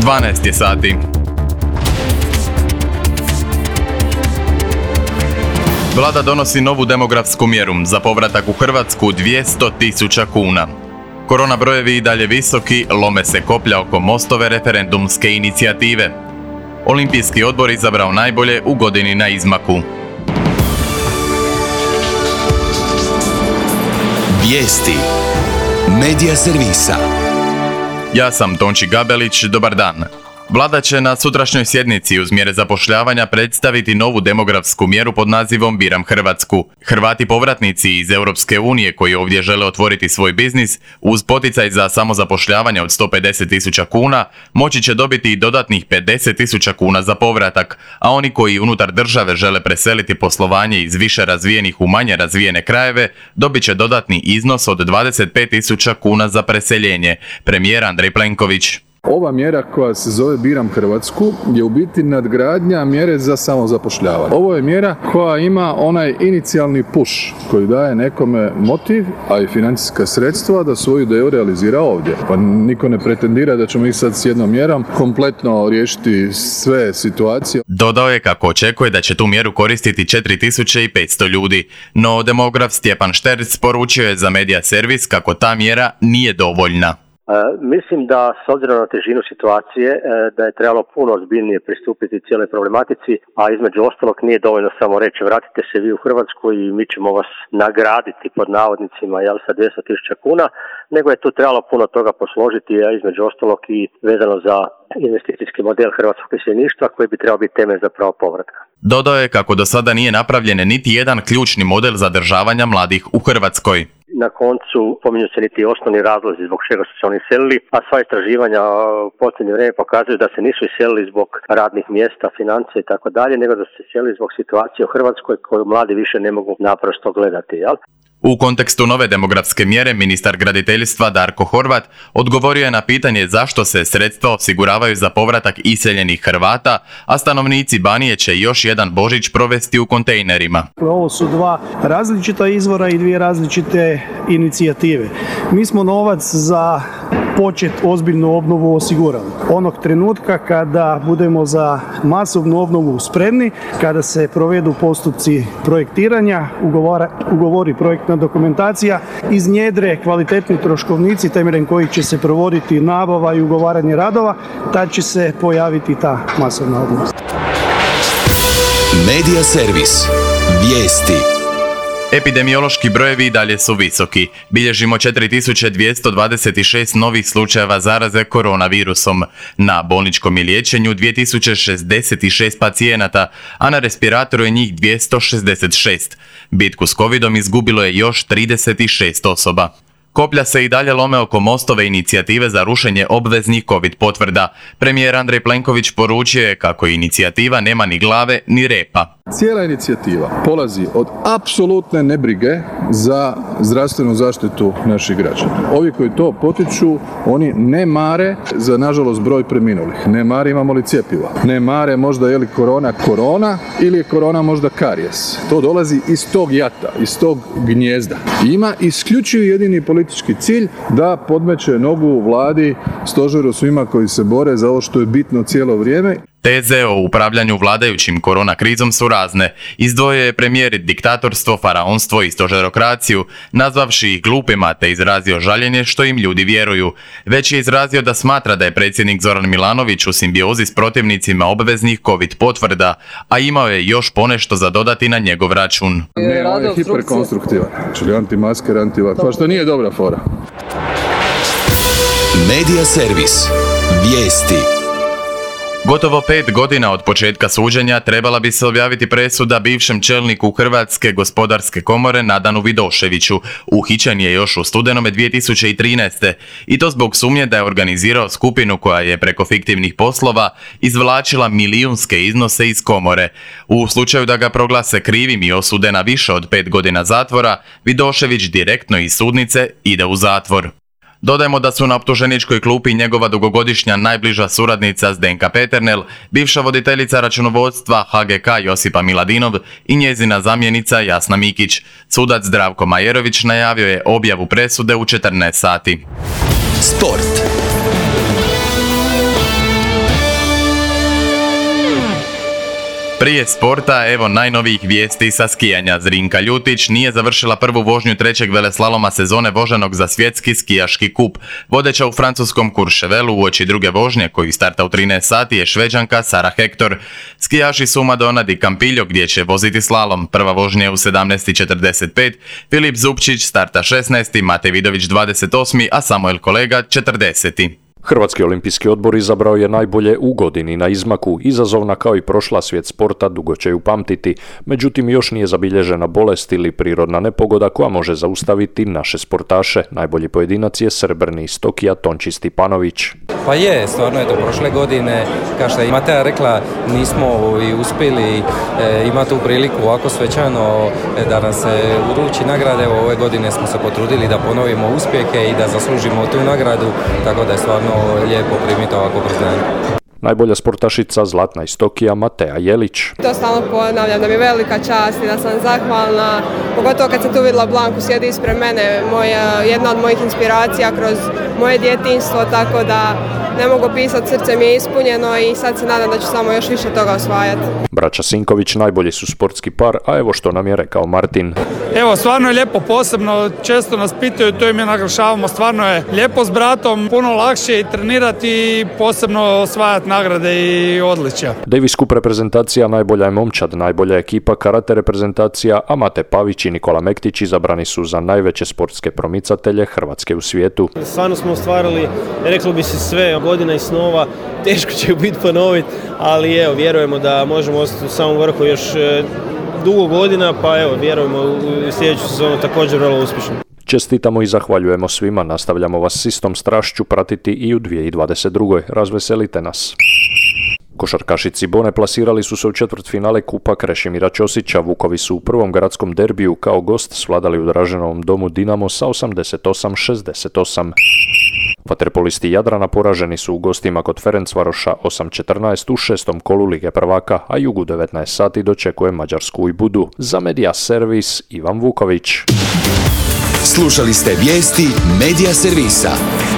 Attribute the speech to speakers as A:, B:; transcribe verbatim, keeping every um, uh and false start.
A: dvanaest je sati. Vlada donosi novu demografsku mjeru za povratak u Hrvatsku dvjesto tisuća kuna. Korona brojevi i dalje visoki, lome se koplja oko Mostove referendumske inicijative. Olimpijski odbor izabrao najbolje u godini na izmaku.
B: Vijesti Medija servisa.
A: Ja sam Tonči Gabelić, dobar dan. Vlada će na sutrašnjoj sjednici uz mjere zapošljavanja predstaviti novu demografsku mjeru pod nazivom Biram Hrvatsku. Hrvati povratnici iz Europske unije koji ovdje žele otvoriti svoj biznis uz poticaj za samozapošljavanje od sto pedeset tisuća kuna moći će dobiti i dodatnih pedeset tisuća kuna za povratak, a oni koji unutar države žele preseliti poslovanje iz više razvijenih u manje razvijene krajeve dobit će dodatni iznos od dvadeset pet tisuća kuna za preseljenje. Premijer Andrej Plenković.
C: Ova mjera koja se zove Biram Hrvatsku je u biti nadgradnja mjere za samozapošljavanje. Ovo je mjera koja ima onaj inicijalni push koji daje nekome motiv, a i financijska sredstva da svoju ideju realizira ovdje. Pa niko ne pretendira da ćemo ih sad s jednom mjerom kompletno riješiti sve situacije.
A: Dodao je kako očekuje da će tu mjeru koristiti četiri tisuće petsto ljudi, no demograf Stjepan Šterc poručio je za Medija servis kako ta mjera nije dovoljna.
D: E, mislim da s obzirom na težinu situacije e, da je trebalo puno ozbiljnije pristupiti cijeloj problematici, a između ostalog nije dovoljno samo reći vratite se vi u Hrvatsku i mi ćemo vas nagraditi pod navodnicima jel, sa dvjesto tisuća kuna, nego je tu trebalo puno toga posložiti, a između ostalog i vezano za investicijski model hrvatskog iseljeništva koji bi trebao biti temelj za pravo povratka.
A: Dodao je kako do sada nije napravljen niti jedan ključni model zadržavanja mladih u Hrvatskoj.
D: Na koncu pominju se niti osnovni razlozi zbog čega su se oni iselili, a sva istraživanja u posljednje vrijeme pokazuju da se nisu iselili zbog radnih mjesta, financija i tako dalje, nego da su se iselili zbog situacije u Hrvatskoj koju mladi više ne mogu naprosto gledati, jel?
A: U kontekstu nove demografske mjere, ministar graditeljstva Darko Horvat odgovorio je na pitanje zašto se sredstva osiguravaju za povratak iseljenih Hrvata, a stanovnici Banije će još jedan Božić provesti u kontejnerima.
E: Ovo su dva različita izvora i dvije različite inicijative. Mi smo novac za počet ozbiljnu obnovu osigurali. Onog trenutka kada budemo za masovnu obnovu spremni, kada se provedu postupci projektiranja, ugovora, ugovori projektna dokumentacija, iznjedre kvalitetni troškovnici temeljem kojih će se provoditi nabava i ugovaranje radova, tad će se pojaviti ta masovna obnova.
B: Medija servis. Vijesti.
A: Epidemiološki brojevi i dalje su visoki. Bilježimo četiri tisuće dvjesto dvadeset šest novih slučajeva zaraze koronavirusom. Na bolničkom je liječenju dvije tisuće šezdeset šest pacijenata, a na respiratoru je njih dvjesto šezdeset šest. Bitku s covidom izgubilo je još trideset šest osoba. Koplja se i dalje lome oko Mostove inicijative za rušenje obveznih covid potvrda. Premijer Andrej Plenković poručio je kako inicijativa nema ni glave ni repa.
C: Cijela inicijativa polazi od apsolutne nebrige za zdravstvenu zaštitu naših građana. Ovi koji to potiču, oni ne mare za, nažalost, broj preminulih. Ne mare imamo li cjepiva. Ne mare možda je li korona korona ili je korona možda karijes. To dolazi iz tog jata, iz tog gnjezda. I ima isključivi jedini politički cilj da podmeće nogu vladi, stožeru, svima koji se bore za ovo što je bitno cijelo vrijeme.
A: Teze o upravljanju vladajućim korona krizom su razne. Izdvojio je premijer diktatorstvo, faraonstvo i stožerokraciju, nazvavši ih glupima te izrazio žaljenje što im ljudi vjeruju. Već je izrazio da smatra da je predsjednik Zoran Milanović u simbiozi s protivnicima obveznih covid potvrda, a imao je još ponešto za dodati na njegov račun.
C: Ne, on je hiperkonstruktivan. Čili antimasker, antivak, pa što nije dobra fora.
B: Medija servis. Vijesti.
A: Gotovo pet godina od početka suđenja trebala bi se objaviti presuda bivšem čelniku Hrvatske gospodarske komore Nadanu Vidoševiću. Uhićen je još u studenome dvije tisuće trinaeste. i to zbog sumnje da je organizirao skupinu koja je preko fiktivnih poslova izvlačila milijunske iznose iz komore. U slučaju da ga proglase krivim i osude na više od pet godina zatvora, Vidošević direktno iz sudnice ide u zatvor. Dodajmo da su na optuženičkoj klupi njegova dugogodišnja najbliža suradnica Zdenka Peternel, bivša voditeljica računovodstva H G K Josipa Miladinov i njezina zamjenica Jasna Mikić. Sudac Zdravko Majerović najavio je objavu presude u četrnaest sati.
B: Sport.
A: Prije sporta, evo najnovijih vijesti sa skijanja. Zrinka Ljutić nije završila prvu vožnju trećeg veleslaloma sezone voženog za svjetski skijaški kup. Vodeća u francuskom Courchevelu uoči druge vožnje, koji starta u trinaest sati, je Šveđanka Sara Hector. Skijaši su Madonna di Campillo gdje će voziti slalom. Prva vožnja je u sedamnaest i četrdeset pet, Filip Zupčić starta šesnaesti, Matej Vidović dvadeset osmi, a Samuel Kolega četrdeseti.
F: Hrvatski olimpijski odbor izabrao je najbolje u godini na izmaku. Izazovna kao i prošla, svijet sporta dugo će ju pamtiti, međutim još nije zabilježena bolest ili prirodna nepogoda koja može zaustaviti naše sportaše. Najbolji pojedinac je srebrni iz Tokija Tonči Stipanović.
G: Pa je, stvarno je to prošle godine, kao što je Mateja rekla, nismo i uspjeli e, imati tu priliku ovako svečano e, da nam se uruči nagrade. Evo, ove godine smo se potrudili da ponovimo uspjehe i da zaslužimo tu nagradu, tako da je stvarno lijepo primiti ovako priznanje.
F: Najbolja sportašica zlatna iz Tokija Mateja Jelić.
H: To stalno ponavljam da mi je velika čast i da sam zahvalna, pogotovo kad sam tu vidjela Blanku sjedi ispred mene, moja, jedna od mojih inspiracija kroz moje djetinjstvo, tako da ne mogu pisati, srce mi je ispunjeno i sad se nadam da ću samo još više toga osvajati.
F: Braća Sinković najbolji su sportski par, a evo što nam je rekao Martin.
I: Evo, stvarno je lijepo, posebno često nas pitaju, to im je naglašavamo, stvarno je lijepo s bratom, puno lakše i trenirati i posebno osvajati nagrade i odličja.
F: Davis Cup reprezentacija najbolja je momčad, najbolja ekipa karate reprezentacija, a Mate Pavić i Nikola Mektić izabrani su za najveće sportske promicatelje Hrvatske u svijetu.
J: Stvarno smo ostvarili, reklo bi se sve, godina i snova, teško će ju biti ponoviti, ali evo, vjerujemo da možemo ostati u samom vrhu još dugo godina, pa evo, vjerujemo u sljedeću sezonu također vrlo uspješno.
F: Čestitamo i zahvaljujemo svima, nastavljamo vas s istom strašću pratiti i u dvije tisuće dvadeset druge. Razveselite nas. Košarkaši Cibone plasirali su se u četvrtfinale Kupa Krešimira Ćosića. Vukovi su u prvom gradskom derbiju kao gost svladali u Draženovom domu Dinamo sa osamdeset osam šezdeset osam. Vaterpolisti Jadrana poraženi su u gostima kod Ferencvaroša osam četrnaest u šestom kolu Lige prvaka, a Jug u devetnaest sati dočekuje Mađarsku i Budu. Za Media Servis Ivan Vuković.
B: Slušali ste vijesti Media Servisa.